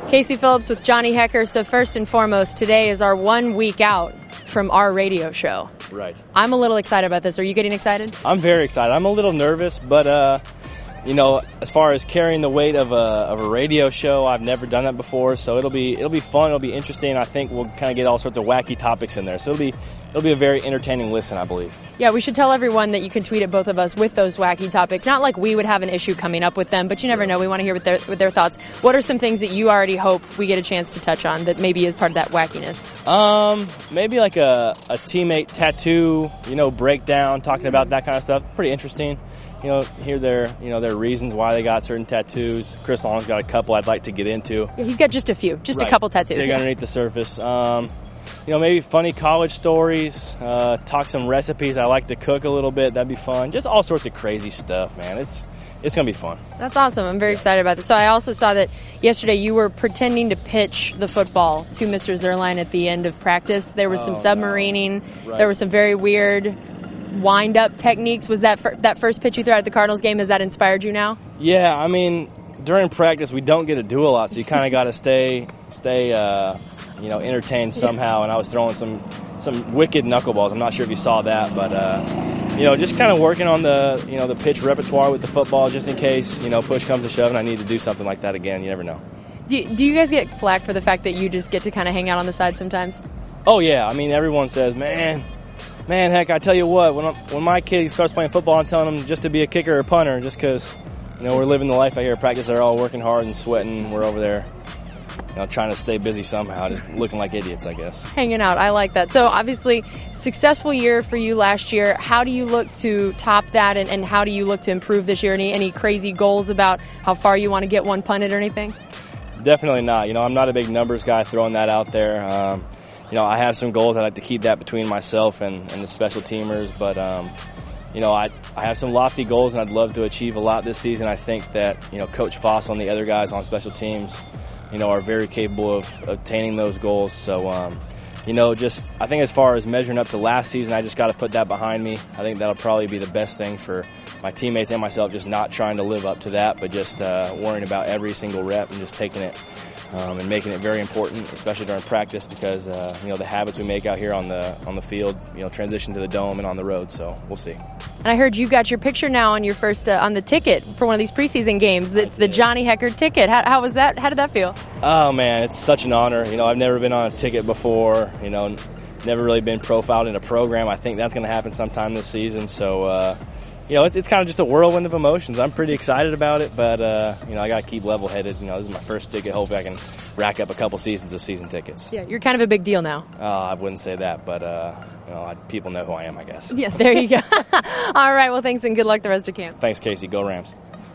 Casey Phillips with Johnny Hekker. So first and foremost, today is our 1 week out from our radio show. Right. I'm a little excited about this. Are you getting excited? I'm very excited. I'm a little nervous, but as far as carrying the weight of a radio show, I've never done that before, so it'll be fun. It'll be interesting. I think we'll kind of get all sorts of wacky topics in there, so it'll be a very entertaining listen, I believe. Yeah, we should tell everyone that you can tweet at both of us with those wacky topics. Not like we would have an issue coming up with them, but you never know. We want to hear what their thoughts. What are some things that you already hope we get a chance to touch on that maybe is part of that wackiness? Maybe like a teammate tattoo, breakdown, talking about that kind of stuff. Pretty interesting. Hear their reasons why they got certain tattoos. Chris Long's got a couple I'd like to get into. Yeah, he's got just a few, right. A couple tattoos. Dig underneath the surface. Maybe funny college stories, talk some recipes. I like to cook a little bit. That'd be fun. Just all sorts of crazy stuff, man. It's going to be fun. That's awesome. I'm very excited about this. So I also saw that yesterday you were pretending to pitch the football to Mr. Zerline at the end of practice. There was some submarining. Right. There was some very weird wind-up techniques. Was that first pitch you threw out at the Cardinals game, has that inspired you now? Yeah, I mean, during practice we don't get to do a lot, so you kind of got to stay entertained somehow. And I was throwing some wicked knuckleballs. I'm not sure if you saw that, but just kind of working on the pitch repertoire with the football, just in case push comes to shove and I need to do something like that again. You never know. Do you guys get flack for the fact that you just get to kind of hang out on the side sometimes? Oh yeah, I mean everyone says, man, heck, I tell you what, when my kid starts playing football, I'm telling him just to be a kicker or punter, just because we're living the life out here at practice. They're all working hard and sweating. We're over there trying to stay busy somehow, just looking like idiots, I guess. Hanging out. I like that. So obviously, successful year for you last year. How do you look to top that, and how do you look to improve this year? Any crazy goals about how far you want to get one punted or anything? Definitely not. I'm not a big numbers guy throwing that out there. I have some goals. I'd like to keep that between myself and the special teamers, but I have some lofty goals, and I'd love to achieve a lot this season. I think that Coach Foss and the other guys on special teams are very capable of attaining those goals. So, I think as far as measuring up to last season, I just got to put that behind me. I think that'll probably be the best thing for my teammates and myself, just not trying to live up to that, but just worrying about every single rep and just taking it and making it very important, especially during practice, because the habits we make out here on the field, transition to the dome and on the road. So we'll see. And I heard you got your picture now on your first on the ticket for one of these preseason games. It's the Johnny Hekker ticket. How was that? How did that feel? Oh man, it's such an honor. I've never been on a ticket before. Never really been profiled in a program. I think that's going to happen sometime this season. So. It's kind of just a whirlwind of emotions. I'm pretty excited about it, but, I got to keep level-headed. This is my first ticket. Hopefully I can rack up a couple seasons of season tickets. Yeah, you're kind of a big deal now. I wouldn't say that, but, people know who I am, I guess. Yeah, there you go. All right, well, thanks, and good luck the rest of camp. Thanks, Casey. Go Rams.